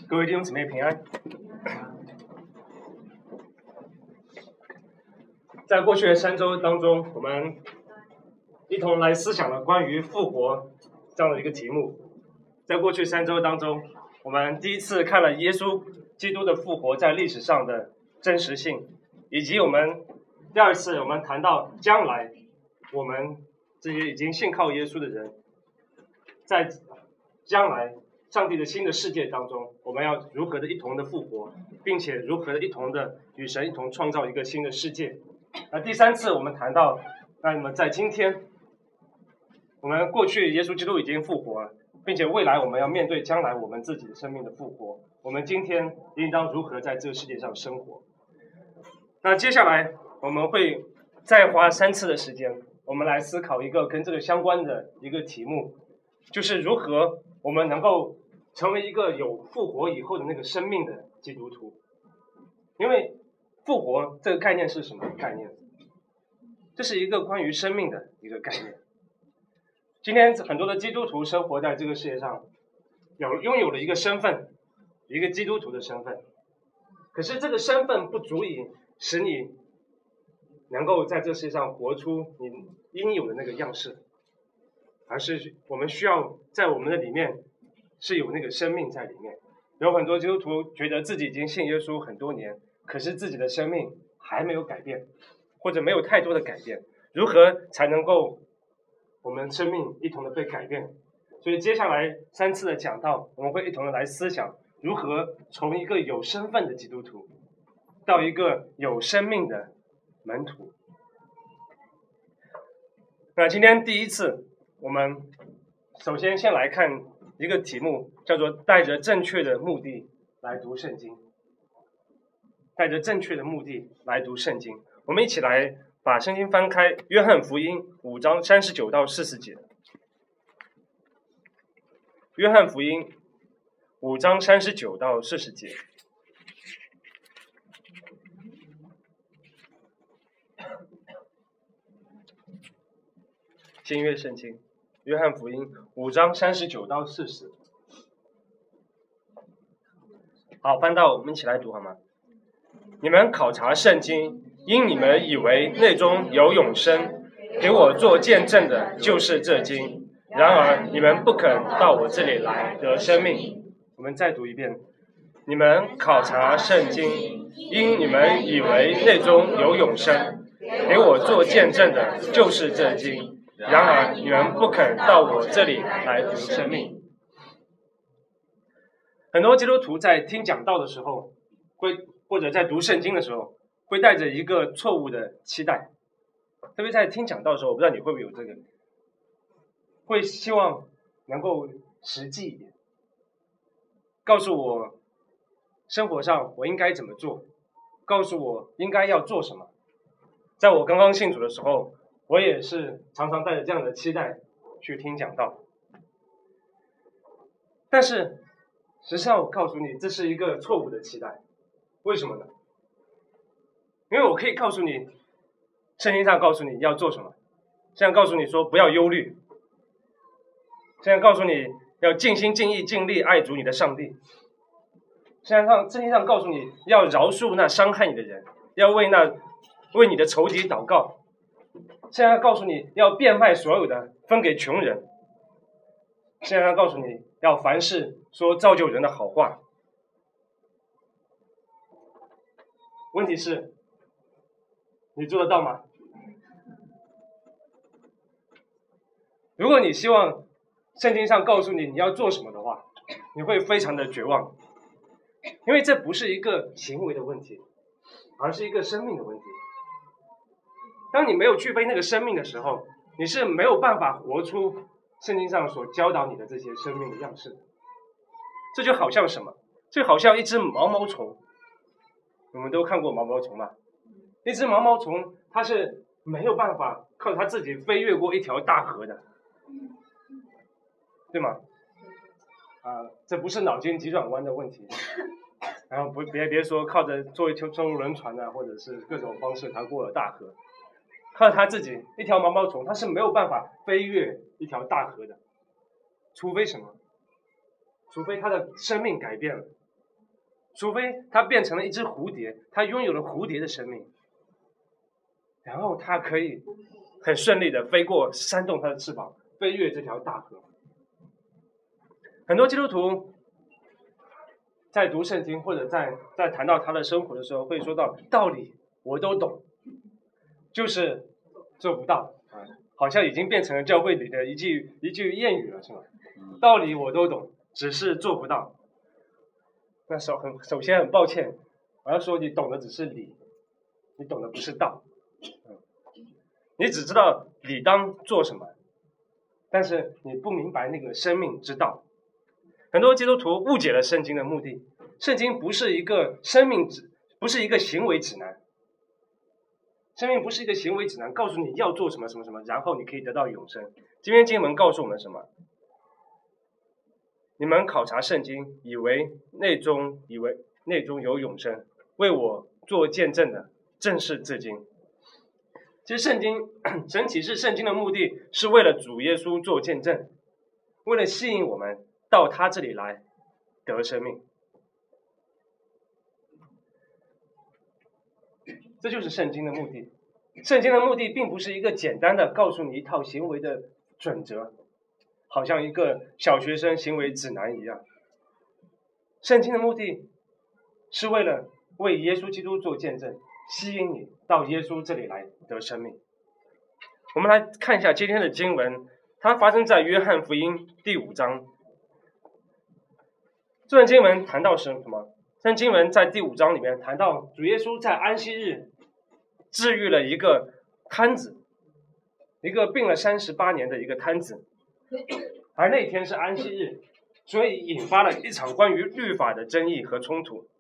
各位弟兄姊妹平安。在过去的3周当中，我们一同来思想了关于复活这样的一个题目。在过去3周当中，我们第一次看了耶稣基督的复活在历史上的真实性，以及我们第二次我们谈到将来我们这些已经信靠耶稣的人，在将来上帝的新的世界当中，我们要如何的一同的复活，并且如何的一同的与神一同创造一个新的世界。第3次我们谈到，那么在今天，我们过去耶稣基督已经复活了，并且未来我们要面对将来我们自己的生命的复活，我们今天应当如何在这个世界上生活。那接下来我们会再花3次的时间，我们来思考一个跟这个相关的一个题目，就是如何我们能够成为一个有复活以后的那个生命的基督徒。因为复活这个概念是什么概念？这是一个关于生命的一个概念。今天很多的基督徒生活在这个世界上，拥有了一个身份，一个基督徒的身份。可是这个身份不足以使你能够在这世界上活出你应有的那个样式，而是我们需要在我们的里面是有那个生命在里面。有很多基督徒觉得自己已经信耶稣很多年，可是自己的生命还没有改变，或者没有太多的改变。如何才能够我们生命一同的被改变？所以接下来3次的讲道，我们会一同的来思想如何从一个有身份的基督徒到一个有生命的门徒。那今天第一次，我们首先先来看一个题目，叫做带着正确的目的来读圣经。带着正确的目的来读圣经。我们一起来把圣经翻开，约翰福音5章39到40节。约翰福音5章39到40节。新约圣经，约翰福音5章39到40。好，翻到我们一起来读好吗？你们考察圣经，因你们以为内中有永生，给我做见证的就是这经。然而你们不肯到我这里来得生命。我们再读一遍。你们考察圣经，因你们以为内中有永生，给我做见证的就是这经。然而你们不肯到我这里来得生命。很多基督徒在听讲道的时候，或者在读圣经的时候，会带着一个错误的期待。特别在听讲道的时候，我不知道你会不会有这个，会希望能够实际一点，告诉我生活上我应该怎么做，告诉我应该要做什么。在我刚刚信主的时候，我也是常常带着这样的期待去听讲道。但是实际上我告诉你，这是一个错误的期待。为什么呢？因为我可以告诉你，圣经上告诉你要做什么，现在告诉你说不要忧虑，现在告诉你要尽心尽意尽力爱主你的上帝，现在圣经上告诉你要饶恕那伤害你的人，要为你的仇敌祷告，现在告诉你要变卖所有的分给穷人，现在告诉你要凡事说造就人的好话。问题是，你做得到吗？如果你希望圣经上告诉你要做什么的话，你会非常的绝望，因为这不是一个行为的问题，而是一个生命的问题。当你没有具备那个生命的时候，你是没有办法活出圣经上所教导你的这些生命的样式。这就好像什么？就好像一只毛毛虫。我们都看过毛毛虫吧？一只毛毛虫它是没有办法靠它自己飞越过一条大河的，对吗？这不是脑筋急转弯的问题。然后别说靠着坐一艘轮船或者是各种方式它过了大河，靠它自己一条毛毛虫它是没有办法飞越一条大河的，除非什么？除非它的生命改变了， 除非他变成了一只蝴蝶，他拥有了蝴蝶的生命，然后他可以很顺利的飞过，扇动他的翅膀，飞越这条大河。很多基督徒在读圣经或者在谈到他的生活的时候，会说到道理我都懂，就是做不到啊，好像已经变成了教会里的一句谚语了，是吗？道理我都懂，只是做不到。那首先很抱歉，我要说你懂的只是理，你懂的不是道。你只知道理当做什么，但是你不明白那个生命之道。很多基督徒误解了圣经的目的，圣经不是一个不是一个行为指南，生命不是一个行为指南，告诉你要做什么什么什么，然后你可以得到永生。今天经文告诉我们什么？你们考察圣经，以为内中有永生，为我做见证的正是这经。其实圣经神启示圣经的目的是为了主耶稣做见证，为了吸引我们到他这里来得生命。这就是圣经的目的。圣经的目的并不是一个简单的告诉你一套行为的准则，好像一个小学生行为指南一样。圣经的目的是为了为耶稣基督做见证，吸引你到耶稣这里来得生命。我们来看一下今天的经文，它发生在约翰福音第5章。这段经文谈到什么？这段经文在第5章里面谈到主耶稣在安息日治愈了一个瘫子，一个病了38年的一个瘫子，而那天是安息日，所以引发了一场关于律法的争议和冲突。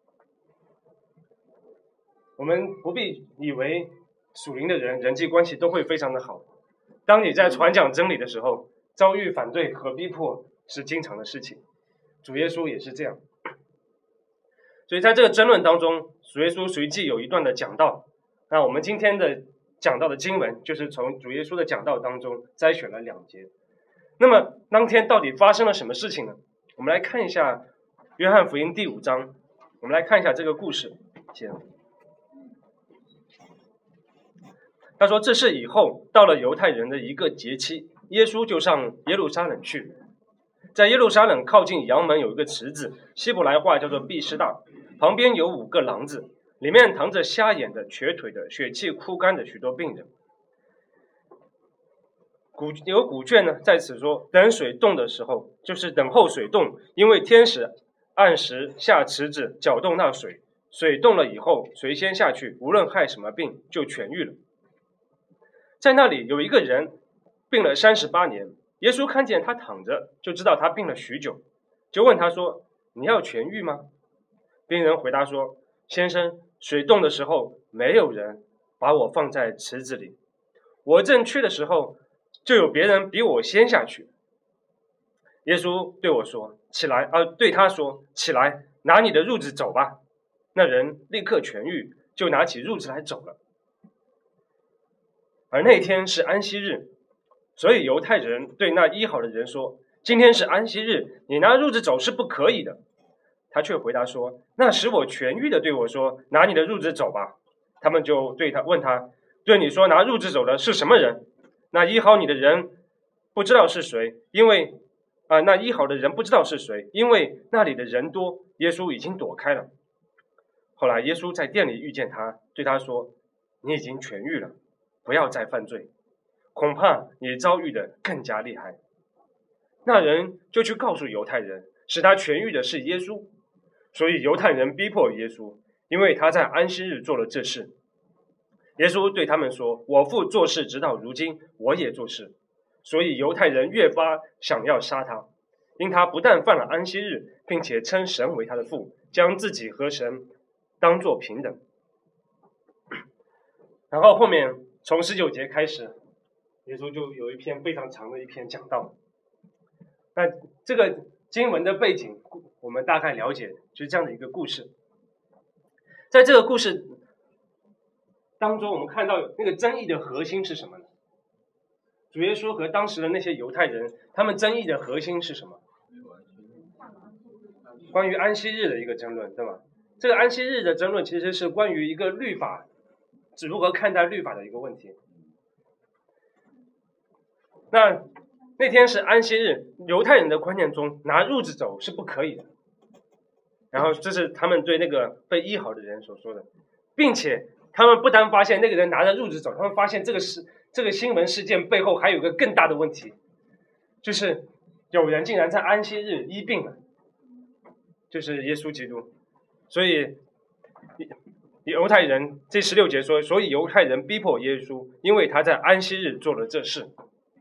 我们不必以为属灵的人际关系都会非常的好，当你在传讲真理的时候，遭遇反对和逼迫是经常的事情，主耶稣也是这样。所以在这个争论当中，主耶稣随即有一段的讲道。那我们今天的讲道的经文就是从主耶稣的讲道当中摘选了2节。那么当天到底发生了什么事情呢？我们来看一下约翰福音第5章，我们来看一下这个故事。他说，这是以后到了犹太人的一个节期，耶稣就上耶路撒冷去。在耶路撒冷靠近阳门有一个池子，希伯来话叫做毕士大，旁边有5个廊子，里面躺着瞎眼的、瘸腿的、血气枯干的许多病人。有古卷呢在此说，等水动的时候，就是等候水动，因为天使按时下池子搅动那水，水动了以后，谁先下去，无论害什么病就痊愈了。在那里有一个人病了38年，耶稣看见他躺着，就知道他病了许久，就问他说，你要痊愈吗？病人回答说，先生，水动的时候没有人把我放在池子里，我正去的时候就有别人比我先下去。耶稣对我说，起来，对他说，起来，拿你的褥子走吧。那人立刻痊愈，就拿起褥子来走了。而那天是安息日，所以犹太人对那医好的人说，今天是安息日，你拿褥子走是不可以的。他却回答说，那使我痊愈的对我说，拿你的褥子走吧。他们就问他，对你说拿褥子走的是什么人？那医好你的人不知道是谁，因为那医好的人不知道是谁，因为那里的人多，耶稣已经躲开了。后来耶稣在店里遇见他，对他说，你已经痊愈了，不要再犯罪，恐怕你遭遇的更加厉害。那人就去告诉犹太人，使他痊愈的是耶稣。所以犹太人逼迫耶稣，因为他在安息日做了这事。耶稣对他们说，我父做事直到如今，我也做事。所以犹太人越发想要杀他，因他不但犯了安息日，并且称神为他的父，将自己和神当作平等。然后后面从19节开始，耶稣就有一篇非常长的一篇讲道。那这个经文的背景我们大概了解，就是这样的一个故事。在这个故事当中，我们看到那个争议的核心是什么呢？主耶稣和当时的那些犹太人，他们争议的核心是什么？关于安息日的一个争论，对吗？ 这个安息日的争论其实是关于一个律法，如何看待律法的一个问题。那天是安息日，犹太人的观念中拿褥子走是不可以的。然后这是他们对那个被医好的人所说的，并且他们不单发现那个人拿着褥子走，他们发现这个新闻事件背后还有一个更大的问题，就是有人竟然在安息日医病了，就是耶稣基督。所以犹太人这16节说，所以犹太人逼迫耶稣，因为他在安息日做了这事。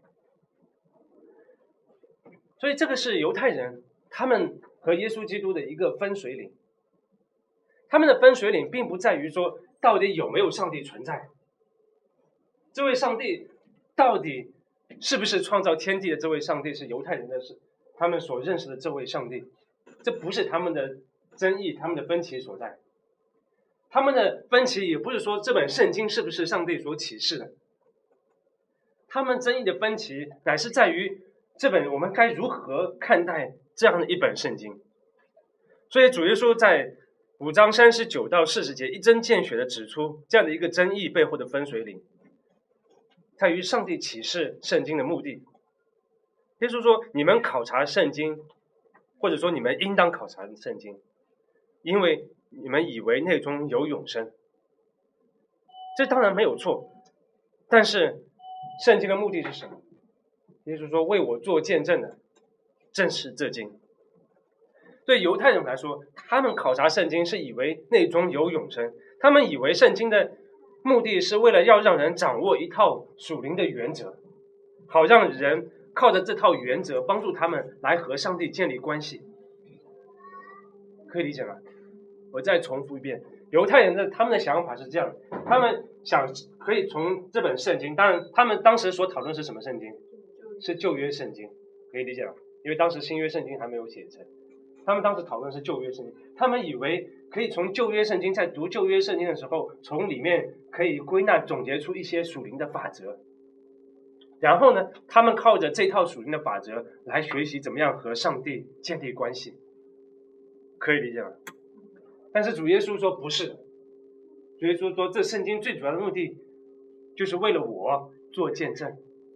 所以这个是犹太人他们和耶稣基督的一个分水岭。他们的分水岭并不在于说到底有没有上帝存在，这位上帝到底是不是创造天地的这位上帝是犹太人的他们所认识的这位上帝，这不是他们的争议，他们的分歧所在。他们的分歧也不是说这本圣经是不是上帝所启示的，他们争议的分歧乃是在于这本我们该如何看待这样的一本圣经。所以主耶稣在5章39到40节一针见血地指出这样的一个争议背后的分水岭，在于上帝启示圣经的目的。耶稣说，你们考察圣经，或者说你们应当考察圣经，因为你们以为内中有永生。这当然没有错，但是圣经的目的是什么？耶稣说，为我做见证的正是这经。对犹太人来说，他们考察圣经是以为内中有永生，他们以为圣经的目的是为了要让人掌握一套属灵的原则，好让人靠着这套原则帮助他们来和上帝建立关系。可以理解吗？我再重复一遍，犹太人他们的想法是这样，他们想可以从这本圣经，当然他们当时所讨论是什么圣经？是旧约圣经，可以理解吗？因为当时新约圣经还没有写成，他们当时讨论是旧约圣经，他们以为可以从旧约圣经，在读旧约圣经的时候，从里面可以归纳总结出一些属灵的法则，然后呢，他们靠着这套属灵的法则来学习怎么样和上帝建立关系，可以理解吗？但是主耶稣说不是，主耶稣说这圣经最主要的目的就是为了我做见证。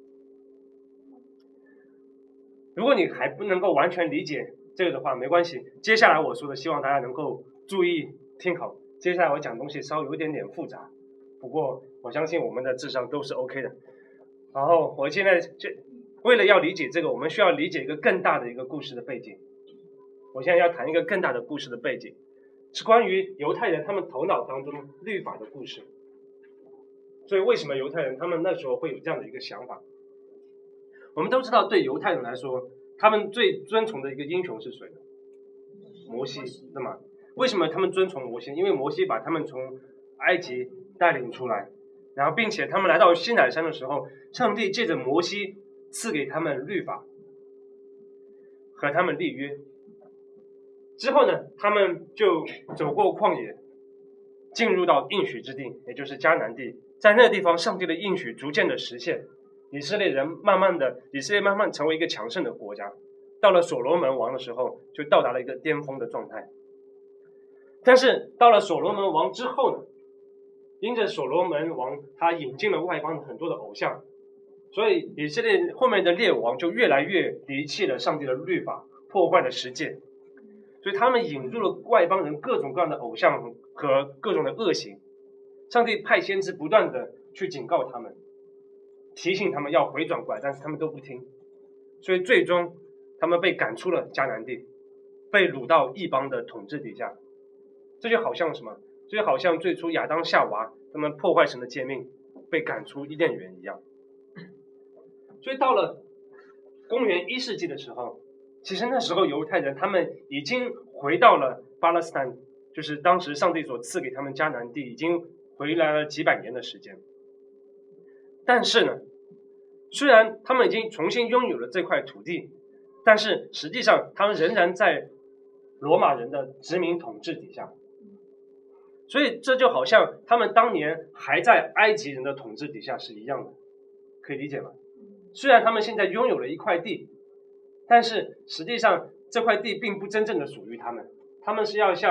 如果你还不能够完全理解这个的话，没关系，接下来我说的希望大家能够注意听好。接下来我讲东西稍微有一点点复杂，不过我相信我们的智商都是 OK 的。然后我现在为了要理解这个，我们需要理解一个更大的一个故事的背景。我现在要谈一个更大的故事的背景，是关于犹太人他们头脑当中律法的故事。所以为什么犹太人他们那时候会有这样的一个想法？我们都知道，对犹太人来说，他们最尊崇的一个英雄是谁？摩西，对吗？为什么他们尊崇摩西？因为摩西把他们从埃及带领出来，然后并且他们来到西乃山的时候，上帝借着摩西赐给他们律法，和他们立约。之后呢，他们就走过旷野，进入到应许之地，也就是迦南地。在那个地方，上帝的应许逐渐的实现，以色列慢慢成为一个强盛的国家。到了所罗门王的时候，就到达了一个巅峰的状态。但是到了所罗门王之后呢，因着所罗门王他引进了外邦的很多的偶像，所以以色列后面的列王就越来越离弃了上帝的律法，破坏了十诫。所以他们引入了外邦人各种各样的偶像和各种的恶行。上帝派先知不断的去警告他们，提醒他们要回转过来，但是他们都不听。所以最终他们被赶出了迦南地，被掳到异邦的统治底下。这就好像什么？这就好像最初亚当夏娃他们破坏神的诫命，被赶出伊甸园一样。所以到了公元1世纪的时候，其实那时候犹太人他们已经回到了巴勒斯坦，就是当时上帝所赐给他们迦南地，已经回来了几百年的时间。但是呢，虽然他们已经重新拥有了这块土地，但是实际上他们仍然在罗马人的殖民统治底下。所以这就好像他们当年还在埃及人的统治底下是一样的，可以理解吗？虽然他们现在拥有了一块地，但是实际上这块地并不真正的属于他们，他们是要向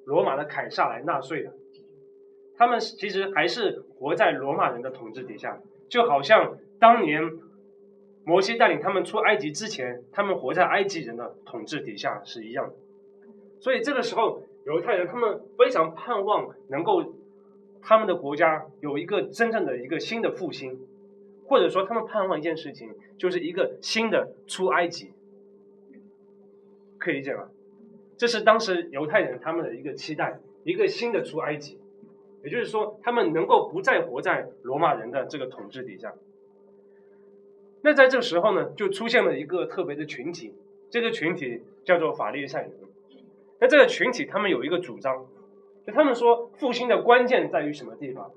罗马的凯撒来纳税的。他们其实还是活在罗马人的统治底下，就好像当年摩西带领他们出埃及之前，他们活在埃及人的统治底下是一样的。所以这个时候，犹太人他们非常盼望能够他们的国家有一个真正的一个新的复兴，或者说他们盼望一件事情，就是一个新的出埃及，可以理解吗？这是当时犹太人他们的一个期待，一个新的出埃及，也就是说他们能够不再活在罗马人的这个统治底下。那在这个时候呢，就出现了一个特别的群体，这个群体叫做法利赛人。那这个群体他们有一个主张，就他们说复兴的关键在于什么地方？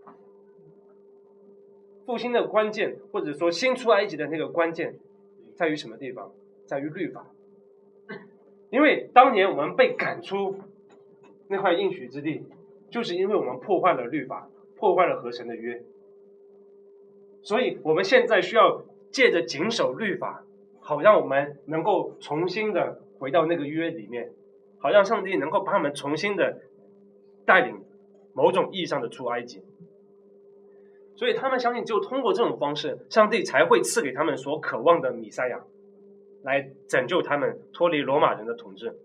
复兴的关键，或者说新出埃及的那个关键在于什么地方？在于律法。因为当年我们被赶出那块应许之地，就是因为我们破坏了律法，破坏了和神的约。所以我们现在需要借着谨守律法，好让我们能够重新的回到那个约里面，好让上帝能够把他们重新的带领某种意义上的出埃及。所以他们相信只有通过这种方式，上帝才会赐给他们所渴望的弥赛亚，来拯救他们脱离罗马人的统治。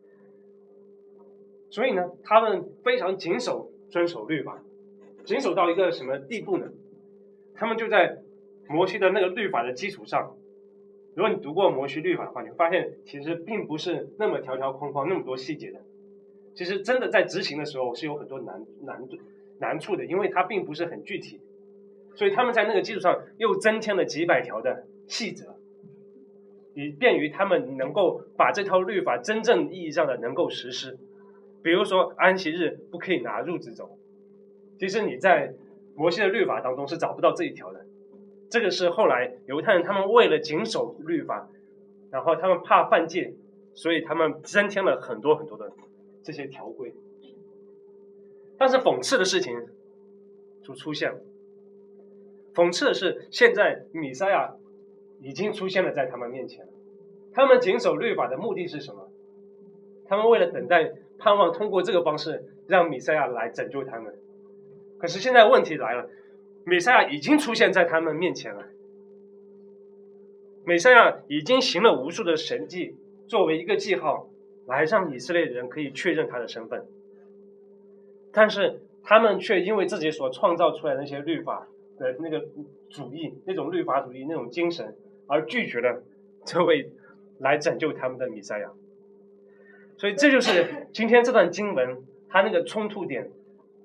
所以呢，他们非常谨守遵守律法，谨守到一个什么地步呢？他们就在摩西的那个律法的基础上，如果你读过摩西律法的话，你会发现其实并不是那么条条框框那么多细节的。其实真的在执行的时候是有很多难处的，因为它并不是很具体。所以他们在那个基础上又增添了几百条的细则，以便于他们能够把这套律法真正意义上的能够实施。比如说安息日不可以拿褥子走，其实你在摩西的律法当中是找不到这一条的。这个是后来犹太人他们为了谨守律法，然后他们怕犯戒，所以他们增添了很多很多的这些条规。但是讽刺的事情就出现了，讽刺的是现在弥赛亚已经出现了在他们面前了。他们谨守律法的目的是什么？他们为了等待盼望通过这个方式让弥赛亚来拯救他们。可是现在问题来了，弥赛亚已经出现在他们面前了，弥赛亚已经行了无数的神迹，作为一个记号来让以色列人可以确认他的身份。但是他们却因为自己所创造出来的那些律法的那个主义，那种律法主义那种精神，而拒绝了这位来拯救他们的弥赛亚。所以这就是今天这段经文它那个冲突点。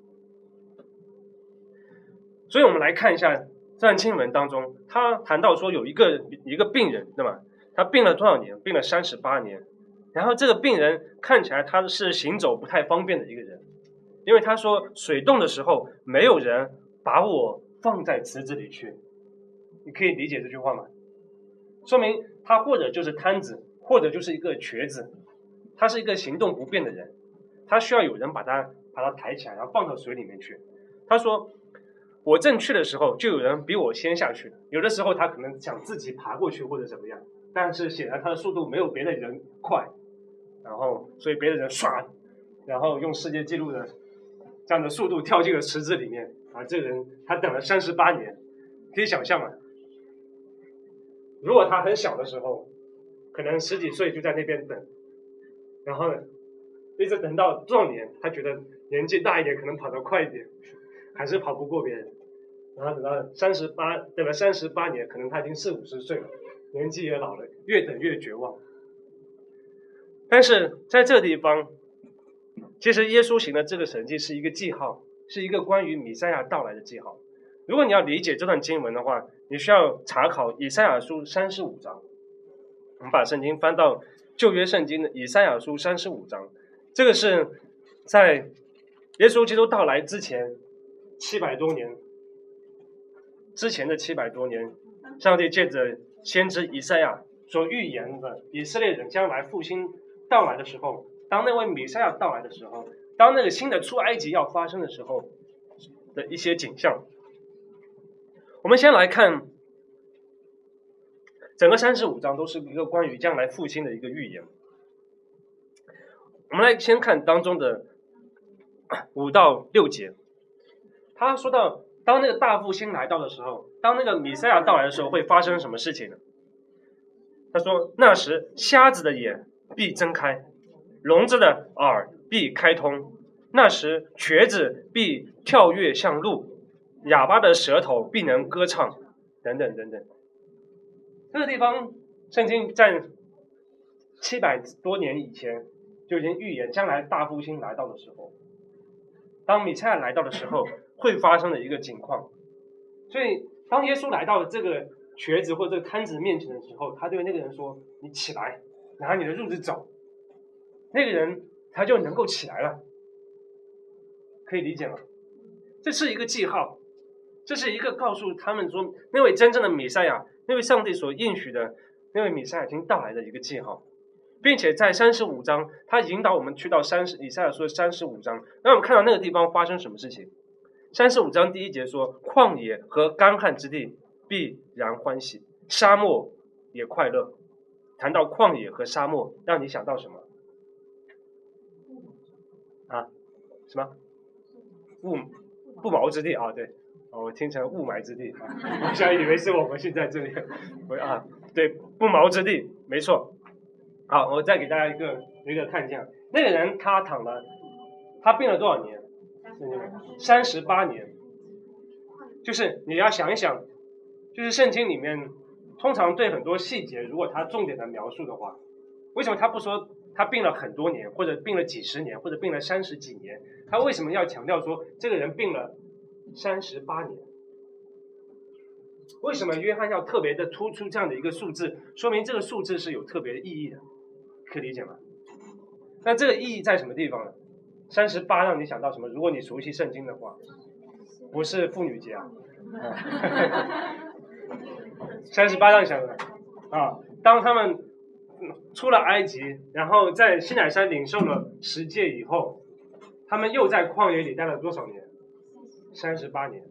所以我们来看一下这段经文当中，他谈到说有一个病人，对吗？他病了多少年？病了38年。然后这个病人看起来他是行走不太方便的一个人，因为他说水冻的时候没有人把我放在池子里去。你可以理解这句话吗？说明他或者就是瘫子，或者就是一个瘸子，他是一个行动不便的人，他需要有人把他抬起来，然后放到水里面去。他说我正去的时候就有人比我先下去，有的时候他可能想自己爬过去或者怎么样，但是显然他的速度没有别的人快，然后所以别的人唰，然后用世界纪录的这样的速度跳进了池子里面。这个人他等了38年，可以想象吗？如果他很小的时候，可能10几岁就在那边等，然后呢一直等到壮年，他觉得年纪大一点可能跑得快一点，还是跑不过别人。然后等了38年，可能他已经40、50岁了，年纪也老了，越等越绝望。但是在这个地方，其实耶稣行的这个神迹是一个记号，是一个关于弥赛亚到来的记号。如果你要理解这段经文的话，你需要查考以赛亚书35章。我们把圣经翻到旧约圣经的以赛亚书35章，这个是在耶稣基督到来之前700多年之前的700多年，上帝借着先知以赛亚所预言的以色列人将来复兴到来的时候，当那位弥赛亚到来的时候，当那个新的出埃及要发生的时候的一些景象。我们先来看整个35章都是一个关于将来复兴的一个预言。我们来先看当中的 5到6节，他说到当那个大复兴来到的时候，当那个弥赛亚到来的时候，会发生什么事情呢？他说，那时瞎子的眼必睁开，聋子的耳必开通，那时瘸子必跳跃像鹿，哑巴的舌头必能歌唱，等等等等。这个地方圣经在700多年以前就已经预言将来大复兴来到的时候，当弥赛亚来到的时候会发生的一个情况。所以当耶稣来到这个瘸子或者这个瘫子面前的时候，他对那个人说，你起来，拿你的褥子走。那个人他就能够起来了，可以理解吗？这是一个记号，这是一个告诉他们说，那位真正的弥赛亚，那位上帝所应许的那位弥赛亚已经到来的一个记号。并且在35章，他引导我们去到以赛亚书的35章，让我们看到那个地方发生什么事情。35章第1节说，旷野和干旱之地必然欢喜，沙漠也快乐。谈到旷野和沙漠，让你想到什么？什么？不毛之地啊？对，我听成雾霾之地啊，我想以为是我们现在这里对，不毛之地，没错。好，我再给大家一个看一下，那个人他病了多少年？38年。就是你要想一想，就是圣经里面通常对很多细节，如果他重点的描述的话，为什么他不说他病了很多年，或者病了几十年，或者病了30几年？他为什么要强调说这个人病了38年？为什么约翰要特别的突出这样的一个数字？说明这个数字是有特别的意义的，可以理解吗？那这个意义在什么地方呢？38让你想到什么？如果你熟悉圣经的话，不是妇女节啊，38让你想到当他们出了埃及，然后在西乃山领受了10诫以后，他们又在旷野里待了多少年？38年。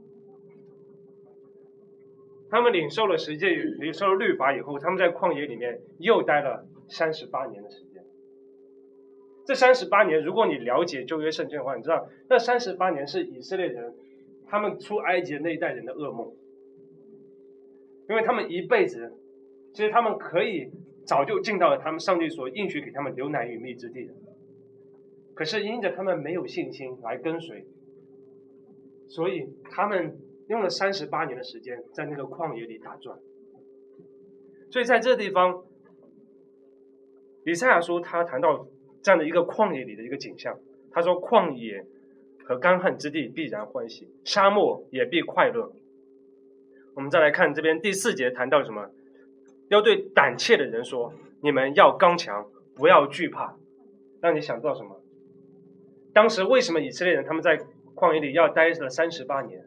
他们领受了10诫，领受了律法以后，他们在旷野里面又待了38年的时间。这38年，如果你了解旧约圣经的话，你知道那38年是以色列人他们出埃及的那一代人的噩梦，因为他们一辈子，其实他们可以早就进到了他们上帝所应许给他们流奶与蜜之地的，可是因着他们没有信心来跟随，所以他们用了38年的时间在那个旷野里打转。所以在这个地方，以赛亚书他谈到这样的一个旷野里的一个景象，他说旷野和干旱之地必然欢喜，沙漠也必快乐。我们再来看这边第4节谈到什么？要对胆怯的人说，你们要刚强，不要惧怕。让你想到什么？当时为什么以色列人他们在旷野里要待了38年？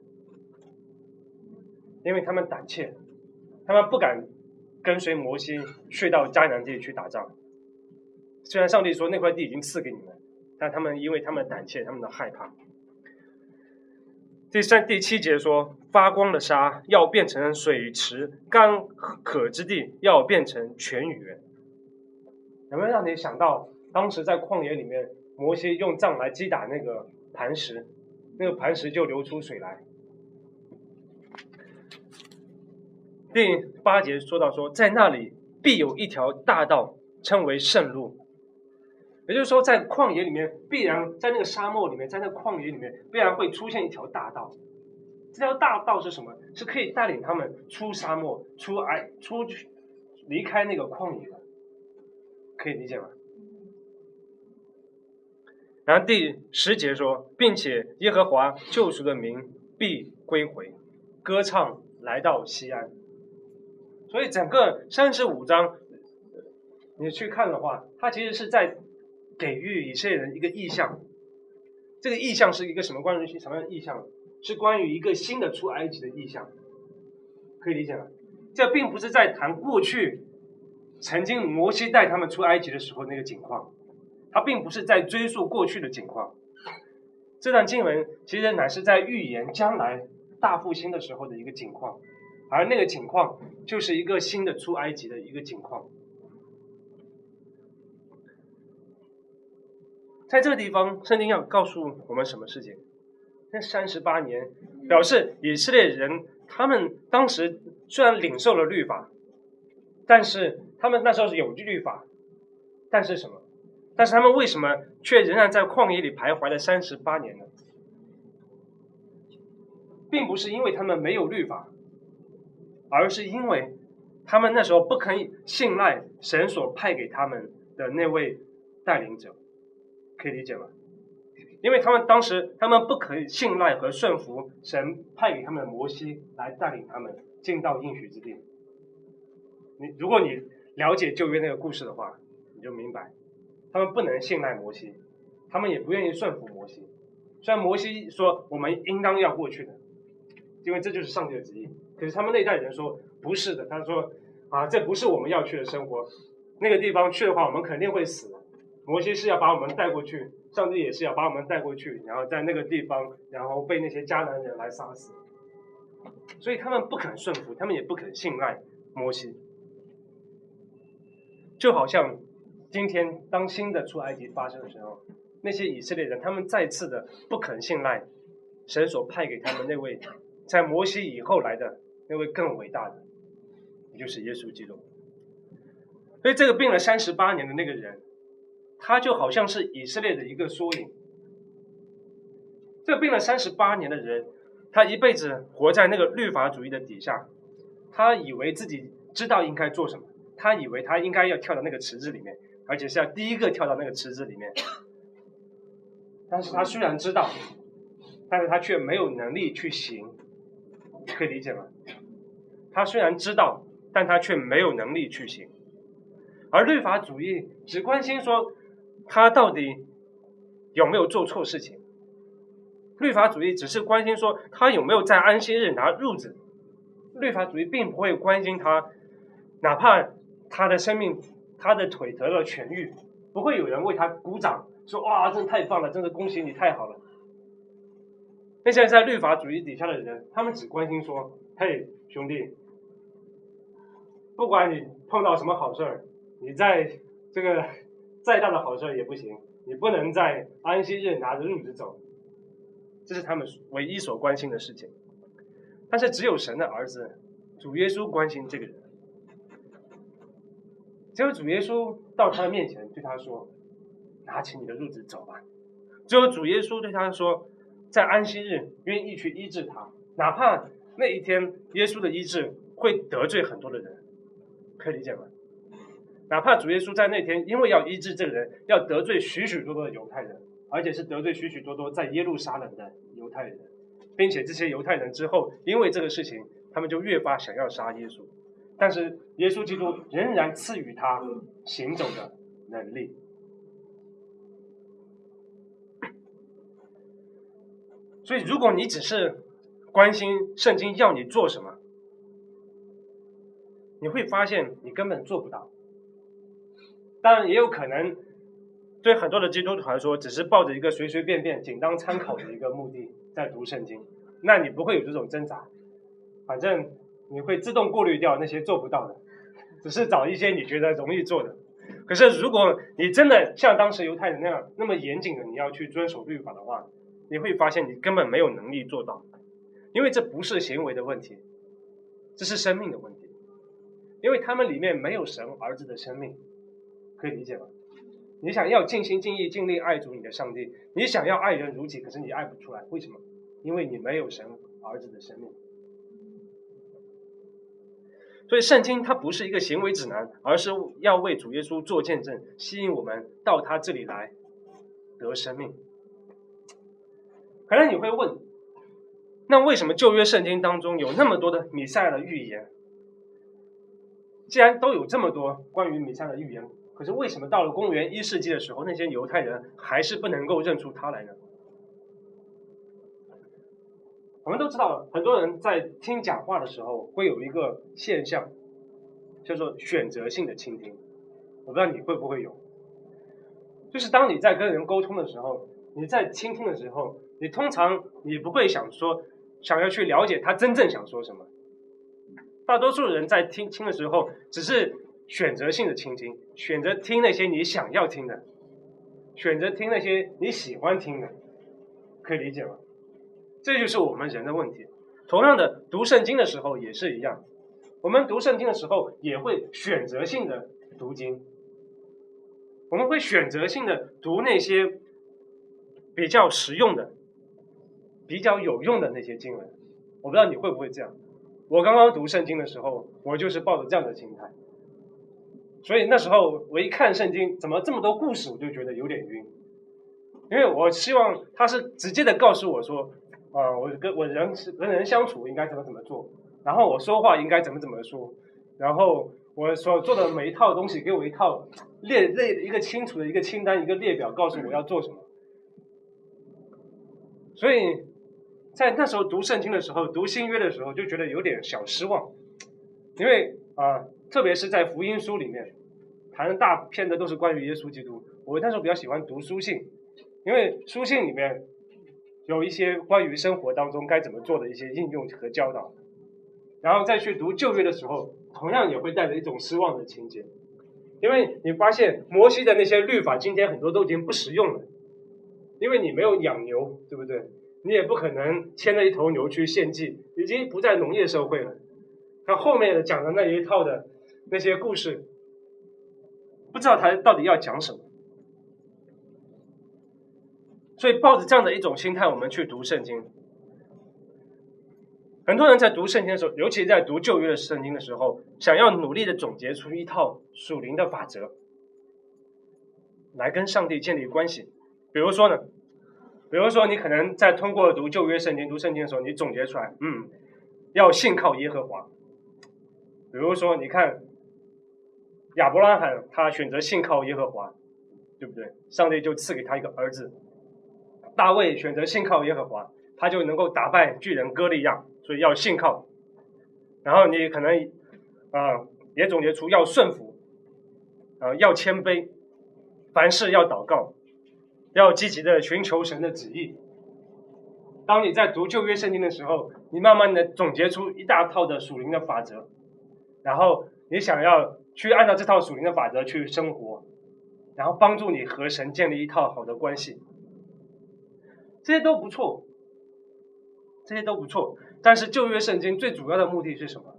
因为他们胆怯，他们不敢跟随摩西去到迦南地去打仗。虽然上帝说那块地已经赐给你们，但他们因为他们的胆怯，他们的害怕。第7节说，发光的沙要变成水池，干渴之地要变成泉源。有没有让你想到当时在旷野里面，摩西用杖来击打那个磐石，那个磐石就流出水来。第8节说到说，在那里必有一条大道，称为圣路。也就是说，在旷野里面，必然在那个沙漠里面，在那个旷野里面，必然会出现一条大道。这条大道是什么？是可以带领他们出沙漠、离开那个旷野的，可以理解吗？然后第10节说，并且耶和华救赎的民必归回，歌唱来到西安。所以整个35章，你去看的话，它其实是在给予以色列人一个意象。这个意象是一个什么关于什么样的意象？是关于一个新的出埃及的意象，可以理解吗？这并不是在谈过去曾经摩西带他们出埃及的时候那个景况，它并不是在追溯过去的景况。这段经文其实乃是在预言将来大复兴的时候的一个景况，而那个景况就是一个新的出埃及的一个景况。 在这个地方，圣经要告诉我们什么事情？那38年表示以色列人他们当时虽然领受了律法，但是他们那时候是有律法，但是什么？但是他们为什么却仍然在旷野里徘徊了38年呢？并不是因为他们没有律法，而是因为他们那时候不可以信赖神所派给他们的那位带领者，可以理解吗？因为他们当时他们不可以信赖和顺服神派给他们的摩西来带领他们进到应许之地。如果你了解旧约那个故事的话，你就明白，他们不能信赖摩西，他们也不愿意顺服摩西。虽然摩西说我们应当要过去的，因为这就是上帝的旨意，可是他们那代人说不是的，他说这不是我们要去的生活，那个地方去的话我们肯定会死。摩西是要把我们带过去，上帝也是要把我们带过去，然后在那个地方，然后被那些迦南人来杀死。所以他们不肯顺服，他们也不肯信赖摩西。就好像今天当新的出埃及发生的时候，那些以色列人他们再次的不肯信赖神所派给他们那位在摩西以后来的那位更伟大的，也就是耶稣基督。所以这个病了38年的那个人，他就好像是以色列的一个缩影。这个病了38年的人，他一辈子活在那个律法主义的底下，他以为自己知道应该做什么，他以为他应该要跳到那个池子里面，而且是要第一个跳到那个池子里面。但是他虽然知道，但是他却没有能力去行，可以理解吗？他虽然知道，但他却没有能力去行。而律法主义只关心说他到底有没有做错事情，律法主义只是关心说他有没有在安息日拿褥子，律法主义并不会关心他，哪怕他的生命他的腿得了痊愈，不会有人为他鼓掌说哇真的太棒了，真的恭喜你太好了。那些在律法主义底下的人，他们只关心说嘿兄弟，不管你碰到什么好事儿，你在这个再大的好事也不行，你不能在安息日拿着褥子走，这是他们唯一所关心的事情。但是只有神的儿子主耶稣关心这个人，只有主耶稣到他的面前对他说拿起你的褥子走吧，只有主耶稣对他说在安息日愿意去医治他，哪怕那一天耶稣的医治会得罪很多的人，可以理解吗？哪怕主耶稣在那天因为要医治这个人，要得罪许许多多的犹太人，而且是得罪许许多多在耶路撒冷的犹太人，并且这些犹太人之后因为这个事情他们就越发想要杀耶稣，但是耶稣基督仍然赐予他行走的能力。所以如果你只是关心圣经要你做什么，你会发现你根本做不到。当然也有可能对很多的基督徒来说，只是抱着一个随随便便仅当参考的一个目的在读圣经，那你不会有这种挣扎，反正你会自动过滤掉那些做不到的，只是找一些你觉得容易做的。可是如果你真的像当时犹太人那样那么严谨的你要去遵守律法的话，你会发现你根本没有能力做到，因为这不是行为的问题，这是生命的问题，因为他们里面没有神儿子的生命，可以理解吗？你想要尽心尽意尽力爱主你的上帝，你想要爱人如己，可是你爱不出来，为什么？因为你没有神儿子的生命。所以圣经它不是一个行为指南，而是要为主耶稣做见证，吸引我们到他这里来得生命。可能你会问，那为什么旧约圣经当中有那么多的弥赛亚的预言？既然都有这么多关于弥赛亚的预言，可是为什么到了公元1世纪的时候，那些犹太人还是不能够认出他来呢？我们都知道，很多人在听讲话的时候会有一个现象，叫做选择性的倾听。我不知道你会不会有，就是当你在跟人沟通的时候，你在倾听的时候，你通常你不会想要去了解他真正想说什么。大多数人在听的时候，只是选择性的倾听，选择听那些你想要听的。 选择听那些你喜欢听的，可以理解吗？这就是我们人的问题。同样的，读圣经的时候也是一样，我们读圣经的时候也会选择性的读经，我们会选择性的读那些比较实用的、比较有用的那些经文。我不知道你会不会这样。我刚刚读圣经的时候，我就是抱着这样的心态，所以那时候我一看圣经，怎么这么多故事，我就觉得有点晕，因为我希望他是直接的告诉我说，我跟人相处应该怎么做，然后我说话应该怎么说，然后我所做的每一套东西给我一套一个清楚的一个清单，一个列表，告诉我要做什么。所以在那时候读圣经的时候，读新约的时候，就觉得有点小失望，因为特别是在福音书里面，谈的大片的都是关于耶稣基督。我那时候比较喜欢读书信，因为书信里面有一些关于生活当中该怎么做的一些应用和教导。然后再去读旧约的时候，同样也会带着一种失望的情节，因为你发现摩西的那些律法今天很多都已经不实用了，因为你没有养牛，对不对？你也不可能牵着一头牛去献祭，已经不在农业社会了。他后面讲的那一套的那些故事，不知道他到底要讲什么。所以抱着这样的一种心态，我们去读圣经。很多人在读圣经的时候，尤其在读旧约的圣经的时候，想要努力的总结出一套属灵的法则，来跟上帝建立关系。比如说你可能在通过读旧约圣经、读圣经的时候，你总结出来，要信靠耶和华。比如说，你看亚伯拉罕他选择信靠耶和华，对不对？上帝就赐给他一个儿子。大卫选择信靠耶和华，他就能够打败巨人歌利亚，所以要信靠。然后你可能也总结出要顺服，要谦卑，凡事要祷告，要积极的寻求神的旨意。当你在读旧约圣经的时候，你慢慢的总结出一大套的属灵的法则，然后你想要去按照这套属灵的法则去生活，然后帮助你和神建立一套好的关系。这些都不错，但是旧约圣经最主要的目的是什么？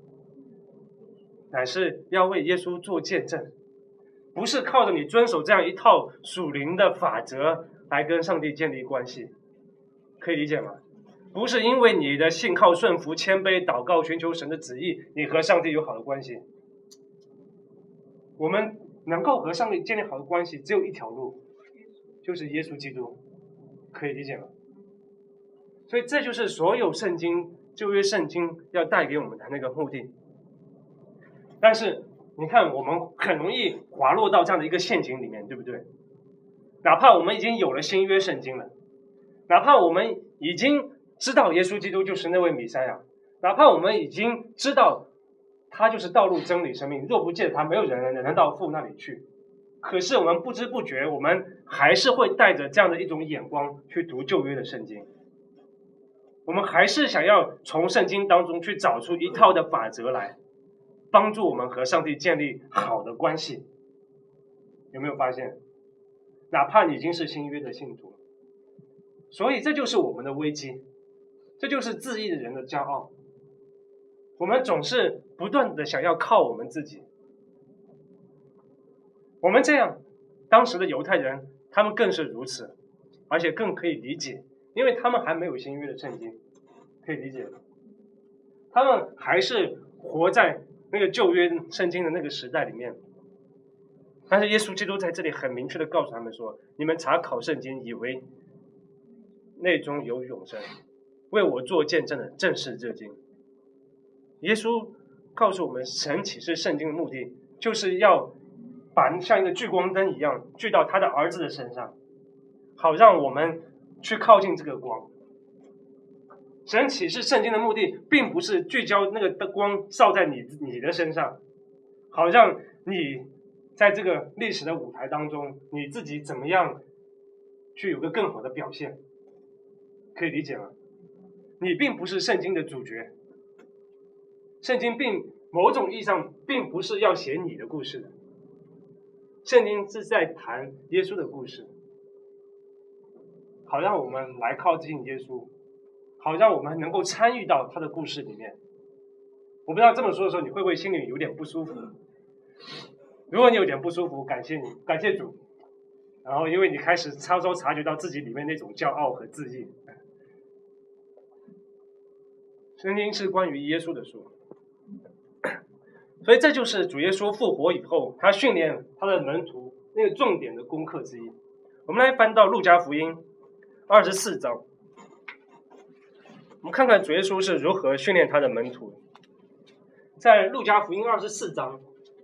乃是要为耶稣做见证，不是靠着你遵守这样一套属灵的法则来跟上帝建立关系，可以理解吗？不是因为你的信靠、顺服、谦卑、祷告、寻求神的旨意，你和上帝有好的关系。我们能够和上帝建立好的关系，只有一条路，就是耶稣基督，可以理解吗？所以这就是所有圣经、旧约圣经要带给我们的那个目的。但是你看，我们很容易滑落到这样的一个陷阱里面，对不对？哪怕我们已经有了新约圣经了，哪怕我们已经知道耶稣基督就是那位弥赛亚，哪怕我们已经知道他就是道路、真理、生命，若不借他，没有人能到父那里去。可是我们不知不觉，我们还是会带着这样的一种眼光去读旧约的圣经。我们还是想要从圣经当中去找出一套的法则来，帮助我们和上帝建立好的关系。有没有发现？哪怕你已经是新约的信徒，所以这就是我们的危机，这就是自义的人的骄傲。我们总是不断的想要靠我们自己。我们这样，当时的犹太人他们更是如此，而且更可以理解，因为他们还没有新约的圣经，可以理解。他们还是活在那个旧约圣经的那个时代里面。但是耶稣基督在这里很明确的告诉他们说，你们查考圣经，以为内中有永生，为我做见证的正是这经。耶稣告诉我们，神启示圣经的目的，就是要把像一个聚光灯一样聚到他的儿子的身上，好让我们去靠近这个光。神启示圣经的目的，并不是聚焦那个光照在你的身上，好让你在这个历史的舞台当中，你自己怎么样去有个更好的表现，可以理解吗？你并不是圣经的主角，圣经某种意义上并不是要写你的故事的， 圣经是在谈耶稣的故事，好让我们来靠近耶稣，好让我们能够参与到他的故事里面。我不知道这么说的时候，你会不会心里有点不舒服？如果你有点不舒服，感谢你，感谢主。然后，因为你开始察觉到自己里面那种骄傲和自义。圣经是关于耶稣的书，所以这就是主耶稣复活以后，他训练他的门徒那个重点的功课之一。我们来翻到路加福音24章，我们看看主耶稣是如何训练他的门徒。在路加福音24章，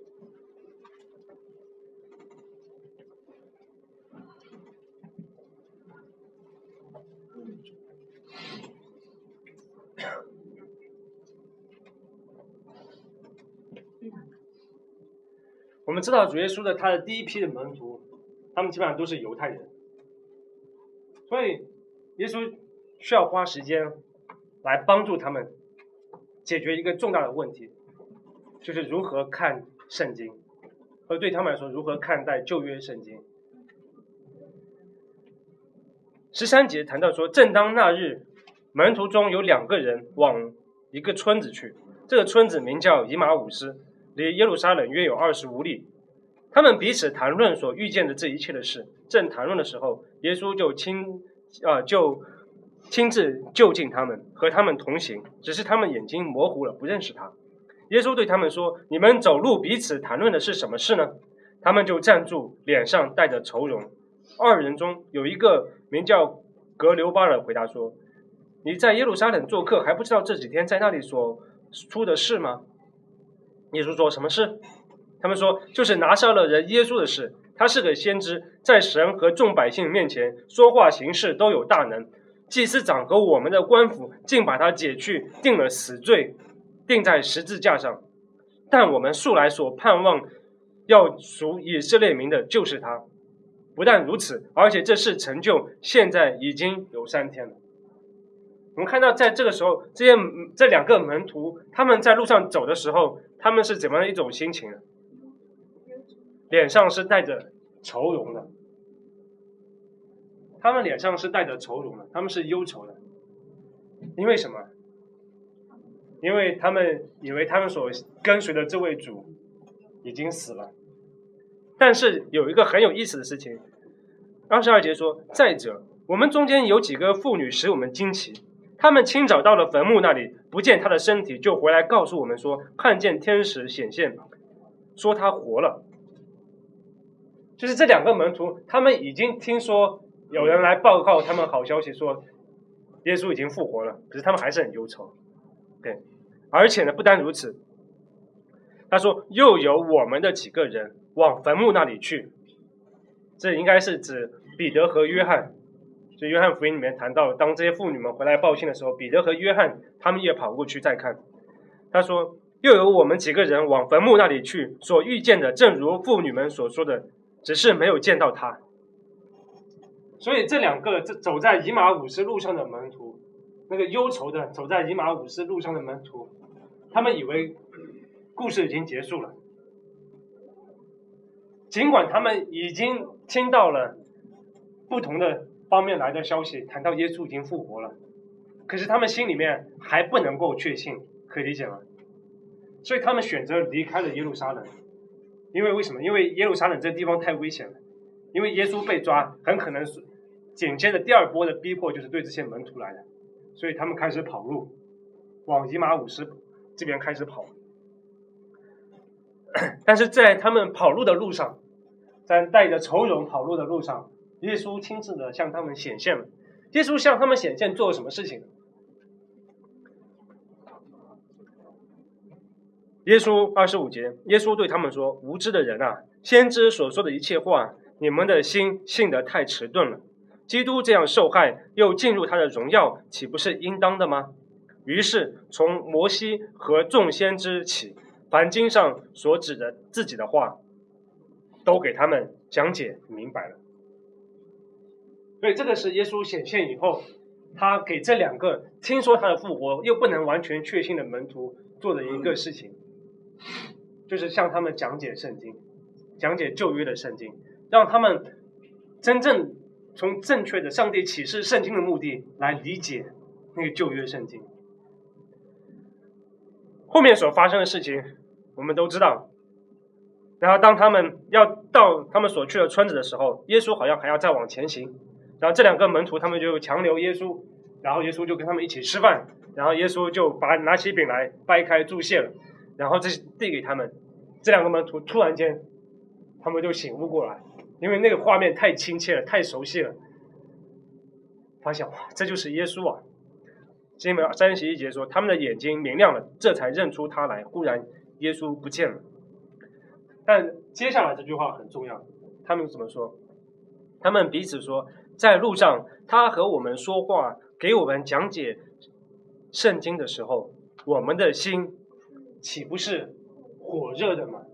我们知道主耶稣他的第一批的门徒，他们基本上都是犹太人，所以耶稣需要花时间来帮助他们解决一个重大的问题，就是如何看圣经，和对他们来说如何看待旧约圣经。13节谈到说，正当那日，门徒中有2个人往一个村子去，这个村子名叫以马忤斯，离耶路撒冷约有25里。他们彼此谈论所遇见的这一切的事。正谈论的时候，耶稣就亲自就近他们，和他们同行，只是他们眼睛模糊了，不认识他。耶稣对他们说：“你们走路彼此谈论的是什么事呢？”他们就站住，脸上带着愁容。2人中有一个名叫格留巴的回答说：“你在耶路撒冷做客，还不知道这几天在那里所出的事吗？”耶稣说：“什么事？”他们说：“就是拿撒勒人耶稣的事。他是个先知，在神和众百姓面前说话行事都有大能。祭司长和我们的官府竟把他解去，定了死罪，钉在十字架上。但我们素来所盼望要属以色列民的就是他。不但如此，而且这事成就，现在已经有3天了。”我们看到在这个时候，这2个门徒他们在路上走的时候，他们是怎么样一种心情呢？脸上是带着愁容的，他们脸上是带着愁容的，他们是忧愁的。因为什么？因为他们以为他们所跟随的这位主已经死了。但是有一个很有意思的事情，22节说：“再者，我们中间有几个妇女使我们惊奇，他们清早到了坟墓那里，不见他的身体，就回来告诉我们说，看见天使显现，说他活了。”就是这2个门徒，他们已经听说有人来报告他们好消息，说耶稣已经复活了，可是他们还是很忧愁。对，而且呢，不单如此，他说又有我们的几个人往坟墓那里去，这应该是指彼得和约翰。所以约翰福音里面谈到，当这些妇女们回来报信的时候，彼得和约翰他们也跑过去再看。他说又有我们几个人往坟墓那里去，所遇见的正如妇女们所说的，只是没有见到他。所以这2个走在以马忤斯路上的门徒，那个忧愁的走在以马忤斯路上的门徒，他们以为故事已经结束了，尽管他们已经听到了不同的方面来的消息，谈到耶稣已经复活了，可是他们心里面还不能够确信，可以理解吗？所以他们选择离开了耶路撒冷。因为为什么？因为耶路撒冷这个地方太危险了，因为耶稣被抓，很可能是紧接着第2波的逼迫就是对这些门徒来的，所以他们开始跑路，往以马忤斯这边开始跑。但是在他们跑路的路上，在带着愁容跑路的路上，耶稣亲自的向他们显现了。耶稣向他们显现做了什么事情？耶稣25节，耶稣对他们说：“无知的人啊，先知所说的一切话，你们的心信得太迟钝了。基督这样受害，又进入他的荣耀，岂不是应当的吗？”于是从摩西和众先知起，凡经上所指的自己的话，都给他们讲解明白了。所以这个是耶稣显现以后，他给这2个听说他的复活又不能完全确信的门徒做的一个事情，就是向他们讲解圣经， 讲解旧约的圣经，让他们真正从正确的上帝启示圣经的目的来理解那个旧约圣经。后面所发生的事情我们都知道，然后当他们要到他们所去的村子的时候，耶稣好像还要再往前行，然后这两个门徒他们就强留耶稣，然后耶稣就跟他们一起吃饭，然后耶稣就拿起饼来掰开祝谢了，然后这递给他们。这两个门徒突然间他们就醒悟过来，因为那个画面太亲切了，太熟悉了，发现哇，这就是耶稣啊。经文31节说，他们的眼睛明亮了，这才认出他来，忽然耶稣不见了。但接下来这句话很重要，他们怎么说？他们彼此说，在路上他和我们说话，给我们讲解圣经的时候，我们的心岂不是火热的吗？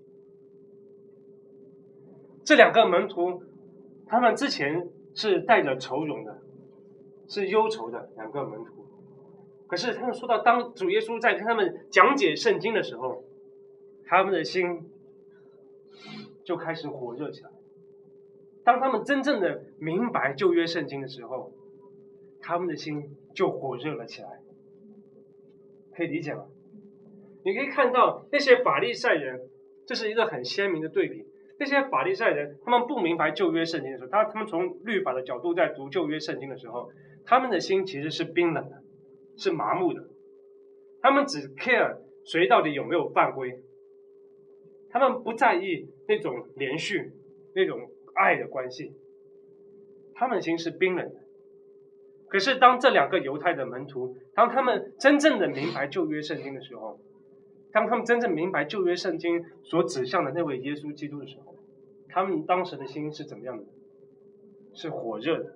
这两个门徒他们之前是带着愁容的，是忧愁的两个门徒，可是他们说到当主耶稣在跟他们讲解圣经的时候，他们的心就开始火热起来。当他们真正的明白旧约圣经的时候，他们的心就火热了起来。可以理解吗？你可以看到那些法利赛人，这是一个很鲜明的对比。那些法利赛人他们不明白旧约圣经的时候，他们从律法的角度在读旧约圣经的时候，他们的心其实是冰冷的，是麻木的。他们只 care 谁到底有没有犯规，他们不在意那种连续那种爱的关系，他们的心是冰冷的。可是当这两个犹太的门徒，当他们真正的明白旧约圣经的时候，当他们真正明白旧约圣经所指向的那位耶稣基督的时候，他们当时的心是怎么样的？是火热的。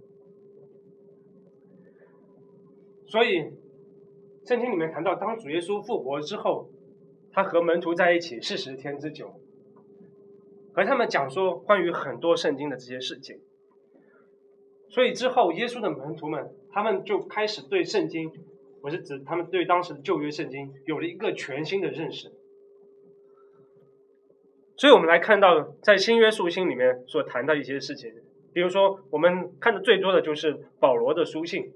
所以圣经里面谈到，当主耶稣复活之后，他和门徒在一起40天之久，和他们讲说关于很多圣经的这些事情。所以之后耶稣的门徒们，他们就开始对圣经，我是指他们对当时的旧约圣经有了一个全新的认识。所以我们来看到在新约书信里面所谈到一些事情，比如说我们看的最多的就是保罗的书信。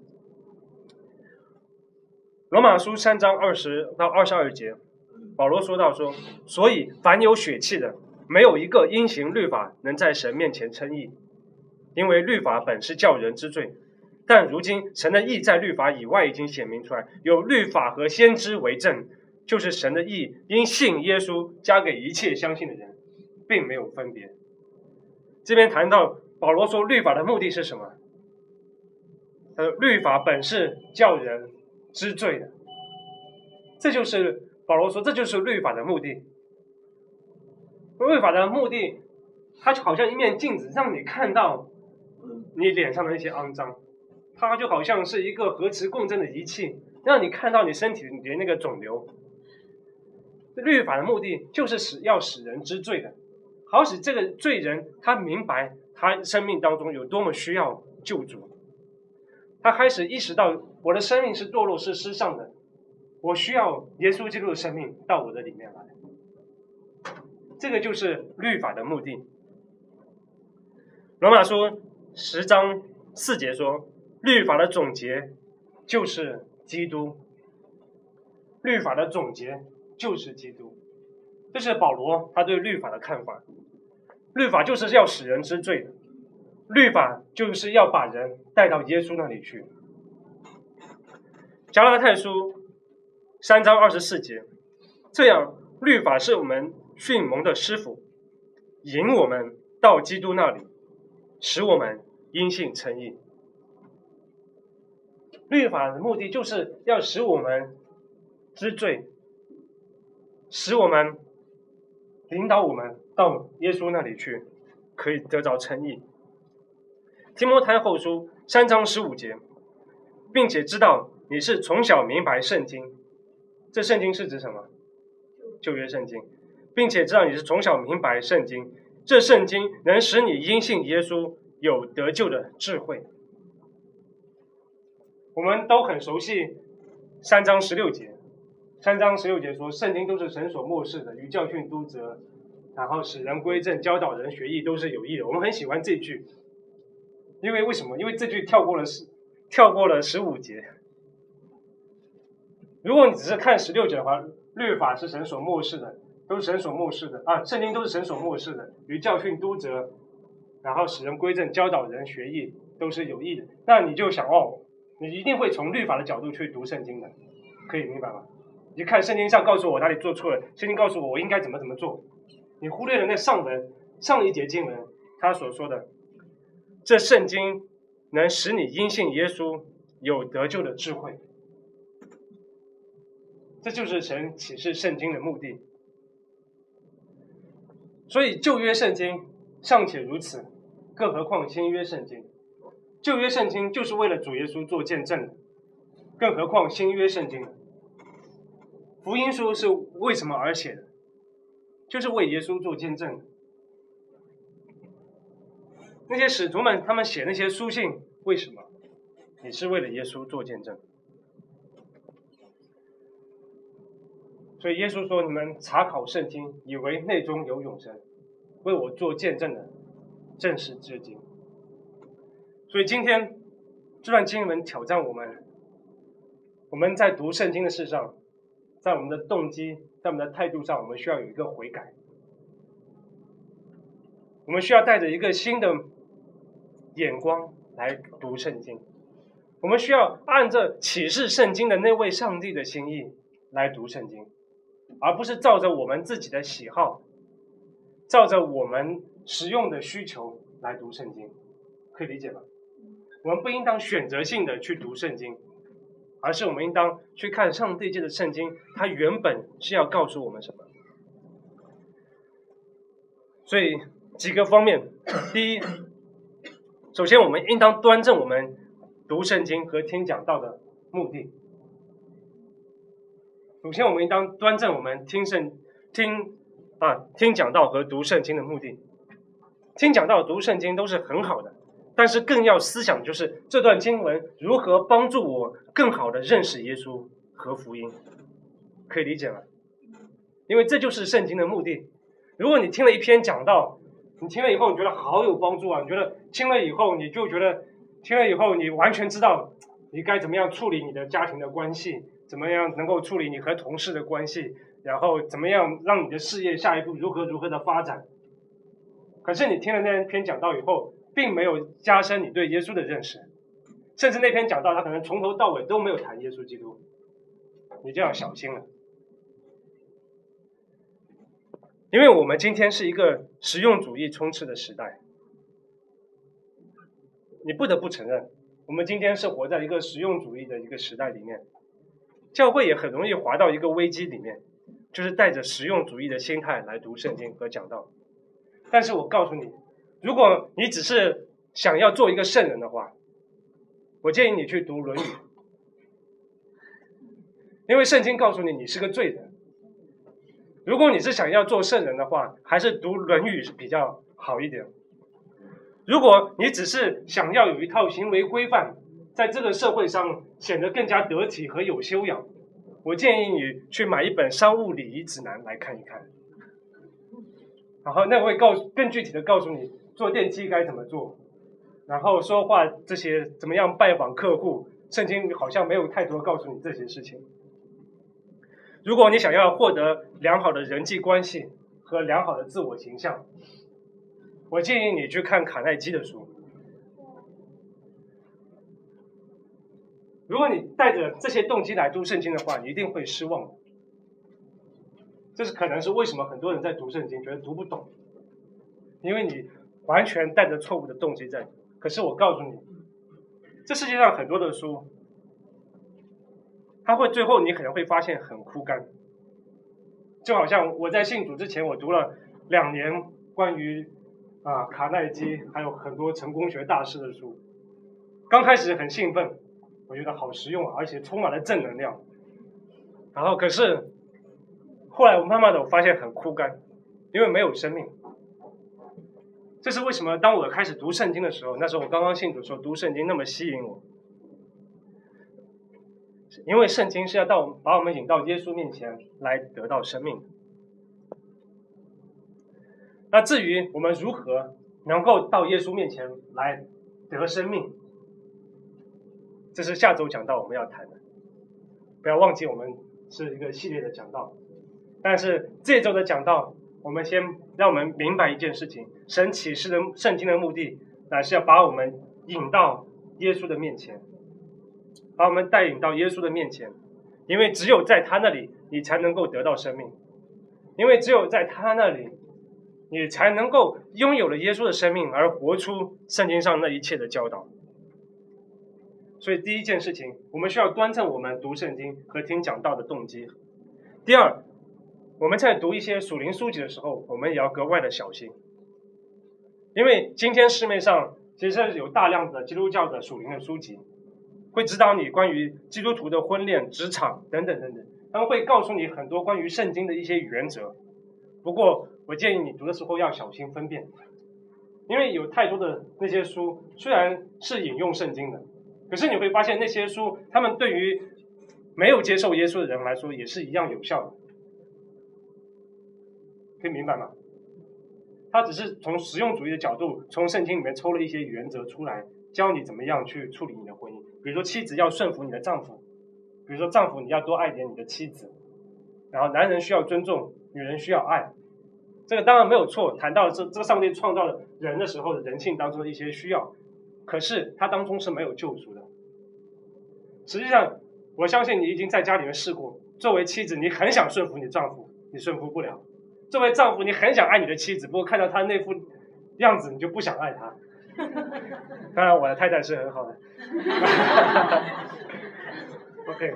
罗马书3章20到22节，保罗说到说，所以凡有血气的，没有一个因行律法能在神面前称义，因为律法本是叫人知罪，但如今神的义在律法以外已经显明出来，有律法和先知为证，就是神的义因信耶稣加给一切相信的人，并没有分别。这边谈到保罗说律法的目的是什么？律法本是叫人知罪的，这就是保罗说，这就是律法的目的。律法的目的，它就好像一面镜子，让你看到你脸上的那些肮脏，它就好像是一个核磁共振的仪器，让你看到你身体里的那个肿瘤。律法的目的就是要使人知罪的，好使这个罪人他明白他生命当中有多么需要救主，他开始意识到我的生命是堕落，是失丧的，我需要耶稣基督的生命到我的里面来。这个就是律法的目的。罗马书10章4节说，律法的总结就是基督。律法的总结就是基督，这是保罗他对律法的看法。律法就是要使人知罪的，律法就是要把人带到耶稣那里去。加拉太书3章24节，这样律法是我们训蒙的师傅，引我们到基督那里，使我们因信称义。律法的目的就是要使我们知罪，使我们领导我们到耶稣那里去，可以得着称义。提摩太后书3章15节，并且知道你是从小明白圣经，这圣经是指什么？旧约圣经。并且知道你是从小明白圣经，这圣经能使你因信耶稣有得救的智慧。我们都很熟悉3章16节，3章16节说，圣经都是神所默示的，与教训、督责、 然后使人归正，教导人学义，都是有益的。我们很喜欢这句，因为为什么？因为这句跳过了15节。如果你只是看16节的话，律法是神所默示的，都是神所默示的啊，圣经都是神所默示的，与教训督责，然后使人归正，教导人学义，都是有益的。那你就想你一定会从律法的角度去读圣经的，可以明白吗？你看圣经上告诉我哪里做错了，圣经告诉我应该怎么做，你忽略了那上一节经文他所说的，这圣经能使你因信耶稣有得救的智慧。这就是神启示圣经的目的。所以旧约圣经尚且如此，更何况新约圣经。旧约圣经就是为了主耶稣做见证的，更何况新约圣经。福音书是为什么而写的？就是为耶稣做见证的。那些使徒们他们写那些书信，为什么？也是为了耶稣做见证。所以耶稣说，你们查考圣经，以为内中有永生，为我做见证的正是这经。所以今天这段经文挑战我们在读圣经的事上，在我们的动机，在我们的态度上，我们需要有一个悔改。我们需要带着一个新的眼光来读圣经，我们需要按着启示圣经的那位上帝的心意来读圣经，而不是照着我们自己的喜好，照着我们实用的需求来读圣经，可以理解吗？我们不应当选择性的去读圣经，而是我们应当去看上帝界的圣经，它原本是要告诉我们什么。所以几个方面，第一，首先我们应当端正我们读圣经和听讲道的目的。首先我们应当端正我们听讲道和读圣经的目的。听讲道、读圣经都是很好的，但是更要思想的就是这段经文如何帮助我更好的认识耶稣和福音，可以理解吗？因为这就是圣经的目的。如果你听了一篇讲道，你听了以后你觉得好有帮助啊，你觉得听了以后你完全知道你该怎么样处理你的家庭的关系，怎么样能够处理你和同事的关系，然后怎么样让你的事业下一步如何的发展。可是你听了那篇讲道以后，并没有加深你对耶稣的认识，甚至那篇讲道他可能从头到尾都没有谈耶稣基督，你就要小心了。因为我们今天是一个实用主义充斥的时代，你不得不承认，我们今天是活在一个实用主义的一个时代里面，教会也很容易滑到一个危机里面，就是带着实用主义的心态来读圣经和讲道。但是我告诉你，如果你只是想要做一个圣人的话，我建议你去读《论语》，因为圣经告诉你你是个罪人。如果你是想要做圣人的话，还是读《论语》比较好一点。如果你只是想要有一套行为规范，在这个社会上显得更加得体和有修养，我建议你去买一本商务礼仪指南来看一看，然后那会更具体的告诉你坐电梯该怎么做，然后说话这些怎么样拜访客户，圣经好像没有太多告诉你这些事情。如果你想要获得良好的人际关系和良好的自我形象，我建议你去看卡耐基的书。如果你带着这些动机来读圣经的话，你一定会失望的。这是可能是为什么很多人在读圣经觉得读不懂，因为你完全带着错误的动机在读。可是我告诉你，这世界上很多的书，它会最后你可能会发现很枯干。就好像我在信主之前，我读了2年关于卡耐基还有很多成功学大师的书，刚开始很兴奋，我觉得好实用，而且充满了正能量。然后可是后来我慢慢的发现很枯干，因为没有生命。这是为什么当我开始读圣经的时候，那时候我刚刚信主的时候，读圣经那么吸引我，因为圣经是要把我们引到耶稣面前来得到生命。 那至于我们如何能够到耶稣面前来得生命，这是下周讲道我们要谈的。不要忘记我们是一个系列的讲道，但是这周的讲道，我们先让我们明白一件事情：神启示的圣经的目的，乃是要把我们引到耶稣的面前，把我们带领到耶稣的面前，因为只有在他那里，你才能够得到生命；因为只有在他那里，你才能够拥有了耶稣的生命，而活出圣经上那一切的教导。所以第一件事情，我们需要端正我们读圣经和听讲道的动机。第二，我们在读一些属灵书籍的时候，我们也要格外的小心，因为今天市面上其实有大量的基督教的属灵的书籍，会指导你关于基督徒的婚恋、职场等等等等，他们会告诉你很多关于圣经的一些原则。不过我建议你读的时候要小心分辨，因为有太多的那些书虽然是引用圣经的，可是你会发现那些书他们对于没有接受耶稣的人来说也是一样有效的，可以明白吗？他只是从实用主义的角度，从圣经里面抽了一些原则出来，教你怎么样去处理你的婚姻。比如说妻子要顺服你的丈夫，比如说丈夫你要多爱点你的妻子，然后男人需要尊重，女人需要爱。这个当然没有错，谈到这个上帝创造了人的时候的人性当中的一些需要，可是它当中是没有救赎的。实际上我相信你已经在家里面试过，作为妻子你很想顺服你丈夫，你顺服不了；作为丈夫你很想爱你的妻子，不过看到她那副样子你就不想爱她。当然我的太太是很好的。OK，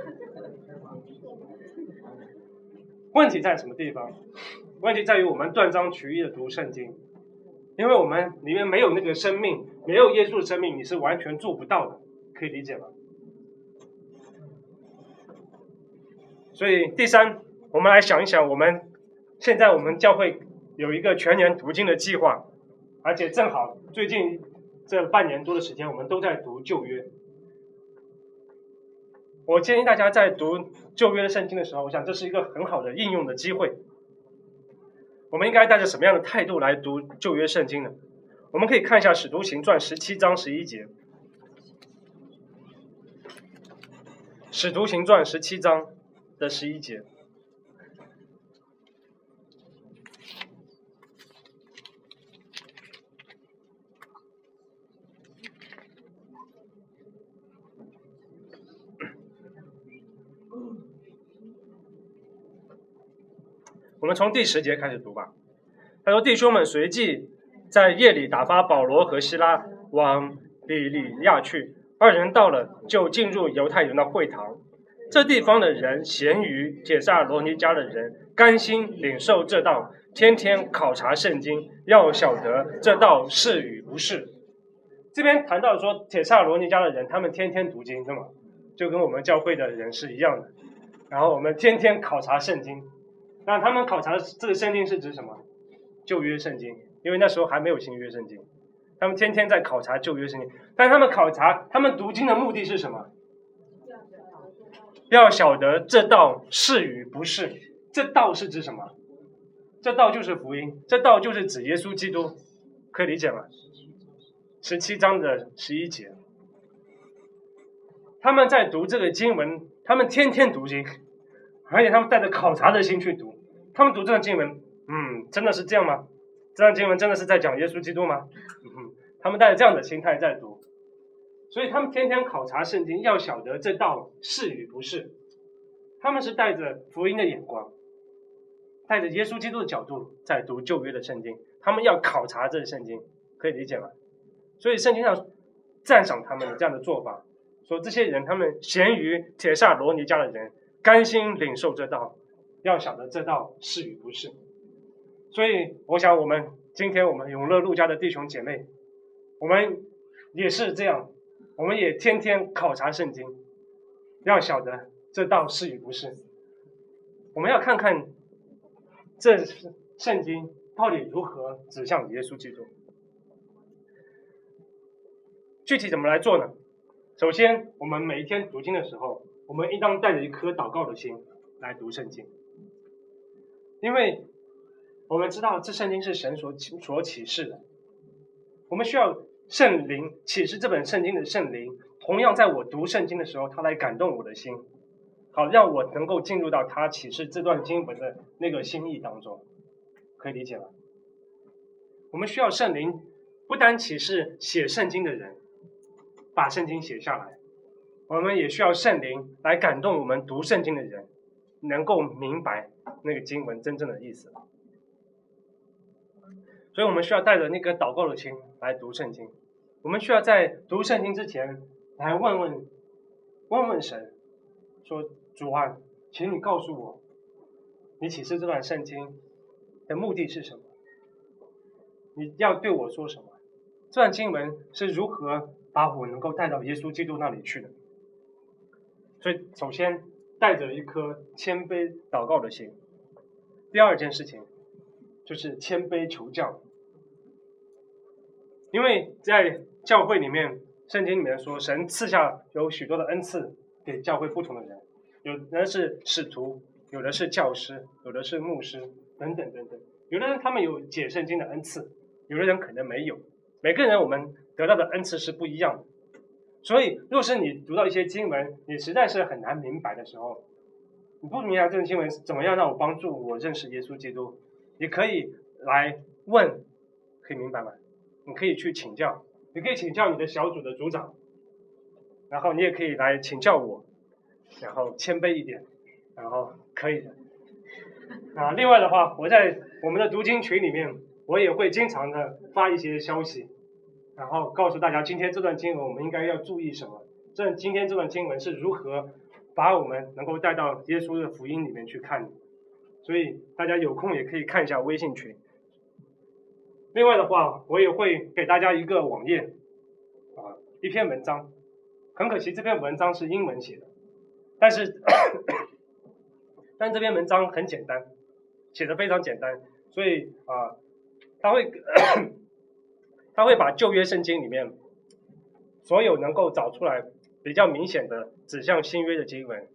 问题在什么地方？问题在于我们断章取义的读圣经，因为我们里面没有那个生命，没有耶稣的生命，你是完全做不到的，可以理解吗？所以第三，我们来想一想，现在我们教会有一个全年读经的计划，而且正好最近这半年多的时间，我们都在读旧约。我建议大家在读旧约的圣经的时候，我想这是一个很好的应用的机会。我们应该带着什么样的态度来读旧约圣经呢？我们可以看一下《使徒行传》17章11节，《使徒行传》17章的11节。我们从第10节开始读吧。他说：“弟兄们随即在夜里打发保罗和希拉往比利亚去，二人到了，就进入犹太人的会堂。这地方的人咸于帖撒罗尼迦的人，甘心领受这道，天天考察圣经，要晓得这道是与不是。”这边谈到说帖撒罗尼迦的人，他们天天读经，对吗？就跟我们教会的人是一样的。然后我们天天考察圣经。那他们考察这个圣经是指什么？旧约圣经，因为那时候还没有新约圣经。他们天天在考察旧约圣经，但他们考察、他们读经的目的是什么？要晓得这道是与不是。这道是指什么？这道就是福音，这道就是指耶稣基督，可以理解吗？17章的11节，他们在读这个经文，他们天天读经，而且他们带着考察的心去读。他们读这个经文，真的是这样吗？这段经文真的是在讲耶稣基督吗？他们带着这样的心态在读，所以他们天天考察圣经，要晓得这道是与不是。他们是带着福音的眼光，带着耶稣基督的角度在读旧约的圣经，他们要考察这圣经，可以理解吗？所以圣经上赞赏他们的这样的做法，说这些人他们咸于帖撒罗尼迦的人，甘心领受这道，要晓得这道是与不是。所以我想今天我们永乐路家的弟兄姐妹，我们也是这样，我们也天天考察圣经，要晓得这道是与不是。我们要看看这圣经到底如何指向耶稣基督。具体怎么来做呢？首先，我们每一天读经的时候，我们应当带着一颗祷告的心来读圣经，因为我们知道这圣经是神所启示的，我们需要圣灵启示这本圣经的圣灵，同样在我读圣经的时候，他来感动我的心，好让我能够进入到他启示这段经文的那个心意当中，可以理解吗？我们需要圣灵不单启示写圣经的人把圣经写下来，我们也需要圣灵来感动我们读圣经的人，能够明白那个经文真正的意思。所以我们需要带着那个祷告的心来读圣经。我们需要在读圣经之前来问问神，说主啊，请你告诉我，你启示这段圣经的目的是什么？你要对我说什么？这段经文是如何把我能够带到耶稣基督那里去的？所以首先带着一颗谦卑祷告的心。第二件事情就是谦卑求教。因为在教会里面，圣经里面说，神赐下有许多的恩赐给教会不同的人，有的是使徒，有的是教师，有的是牧师，等等等等。有的人他们有解圣经的恩赐，有的人可能没有。每个人我们得到的恩赐是不一样的。所以若是你读到一些经文，你实在是很难明白的时候，你不明白这个经文怎么样让我帮助我认识耶稣基督，你可以来问，可以明白吗？你可以去请教，你可以请教你的小组的组长，然后你也可以来请教我，然后谦卑一点，然后可以的。另外的话，我在我们的读经群里面，我也会经常的发一些消息，然后告诉大家今天这段经文我们应该要注意什么，今天这段经文是如何把我们能够带到耶稣的福音里面去看的。所以大家有空也可以看一下微信群。另外的话，我也会给大家一个网页，一篇文章。很可惜这篇文章是英文写的，但这篇文章很简单，写的非常简单，所以他会把旧约圣经里面所有能够找出来比较明显的指向新约的经文，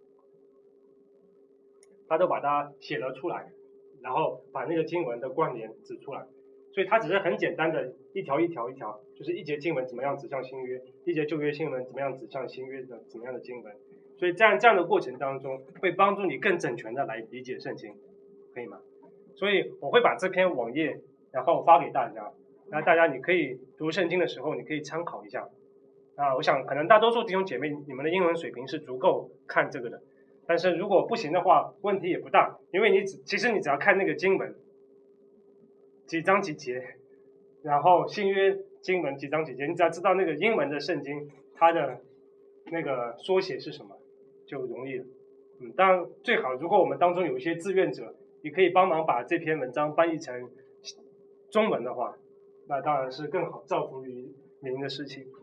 他都把它写了出来，然后把那个经文的关联指出来。所以它只是很简单的一条一条，就是一节经文怎么样指向新约，一节旧约经文怎么样指向新约的怎么样的经文。所以这样的过程当中，会帮助你更整全的来理解圣经，可以吗？所以我会把这篇网页然后发给大家，那大家你可以读圣经的时候，你可以参考一下。我想可能大多数弟兄姐妹你们的英文水平是足够看这个的，但是如果不行的话，问题也不大，因为其实你只要看那个经文几章几节，然后新约经文几章几节，你只要知道那个英文的圣经它的那个缩写是什么就容易了。当然最好如果我们当中有一些志愿者，你可以帮忙把这篇文章翻译成中文的话，那当然是更好造福于您的事情。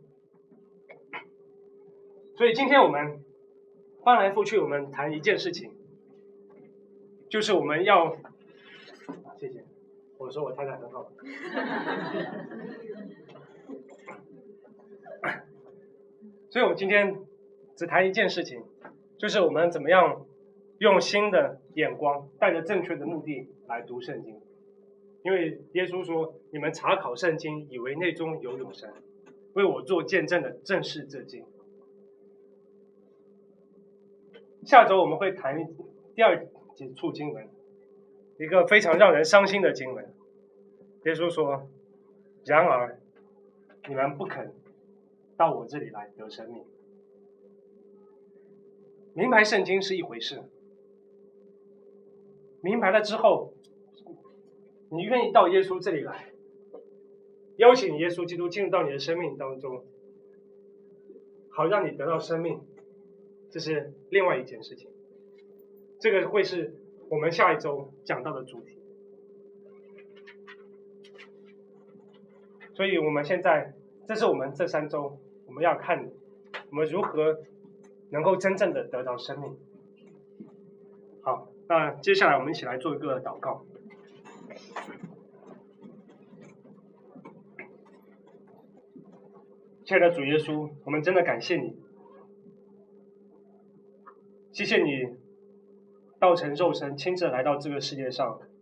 所以今天我们翻来覆去，我们谈一件事情，就是我们要谢谢。我说我太太很好。所以我们今天只谈一件事情，就是我们怎么样用新的眼光，带着正确的目的来读圣经。因为耶稣说，你们查考圣经，以为内中有永生，为我做见证的正是这经。下周我们会谈第二处经文，一个非常让人伤心的经文。耶稣说，然而你们不肯到我这里来得生命。明白圣经是一回事，明白了之后，你愿意到耶稣这里来，邀请耶稣基督进入到你的生命当中，好让你得到生命，这是另外一件事情。这个会是我们下一周讲到的主题。所以我们现在，这是我们这3周我们要看的，我们如何能够真正的得到生命。好，那接下来我们一起来做一个祷告。亲爱的主耶稣，我们真的感谢你，谢谢你道成肉身，亲自来到这个世界上，